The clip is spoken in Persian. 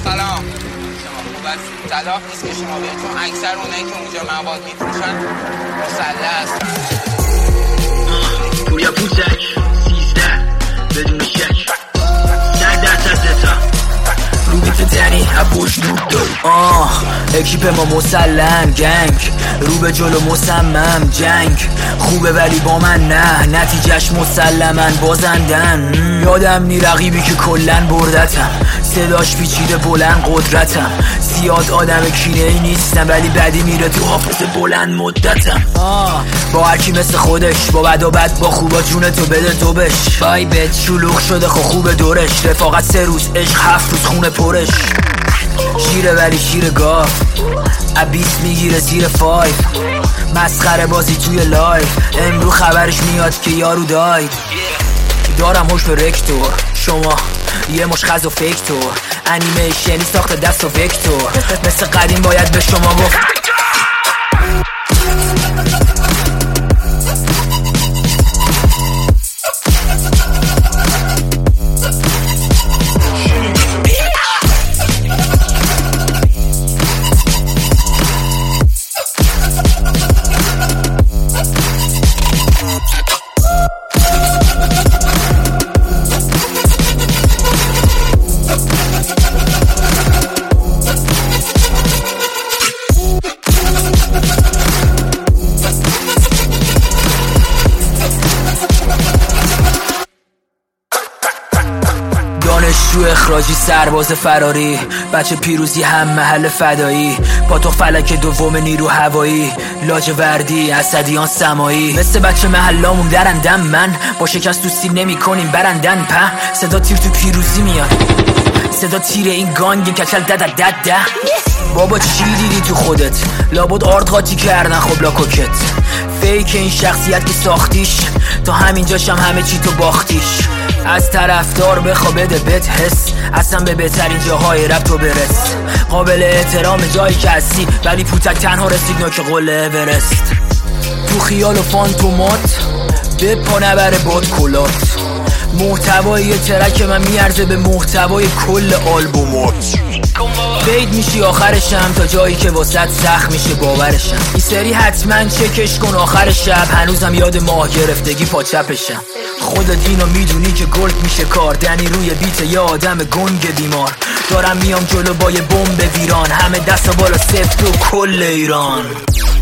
سلام. شما خوب هستید؟ طلاق نیست که شما بیاید، چون اکثر اونایی که اونجا مواد میفروشن مسلح هستن. پوریا پوسک 13 بدون شک 100% رو بیت تنی هپوش نوب داری اکیپ ما مسلم گنگ رو به جلو مصمم جنگ خوبه ولی با من نه نتیجهش مسلمن بازندن یادم نی رقیبی که کلن بردتم صداش پیچیده بلند قدرتم زیاد آدم کینه ای نیستم ولی بدی میره تو حافظه بلند مدتم با هرکی مثل خودش با بد و بد با خوبا جون تو بده تو بش بایبت شلوغ شده خو خوب دورش رفاقت 3 روز عشق 7 روز خونه پرش شیره ولی شیر گاف ابیس میگیره زیر 5 مسخره بازی توی لایف امرو خبرش میاد که یارو داید دارم هوش به رکتور شما یه مش خز و فکتور انیمیشنی ساخت دست و وکتور مثل قدیم باید به شما گفت دانشجو اخراجی سرباز فراری بچه پیروزی هم محل فدایی پاتوق فلک دوم نیرو هوایی لاجوردی اسدیان سمایی مثل بچه محلامون درندم من با شکست تو سیل نمی کنیم برندن په صدا تیر تو پیروزی میاد صدا تیر این گانگ کچل دد بابا چی دیدی تو خودت لابد آرد قاطی کردن خب لاکوکت فیک این شخصیت که ساختیش تا همینجاشم همه چی تو باختیش از طرفدار بخوا بده بهت حس اصلا به بهترین جاهای رپ تو برس قابل احترام جایی که هستی ولی پوتک تنها رسید نوک قله اورست تو خیال و فانتومات به پا نبره باد کلات محتوای ترک من میارزه به محتوای کل آلبومات فید میشی آخرشم تا جایی که واسط سخت میشه باورشم این سری حتما چکش کن آخر شب هنوزم یاد ماه گرفتگی پا چپشم خودت اینو میدونی که گلد میشه کار دنی روی بیت یه آدم گنگ بیمار دارم میام جلو با یه بمب ویران همه دست بالا سفت و کل ایران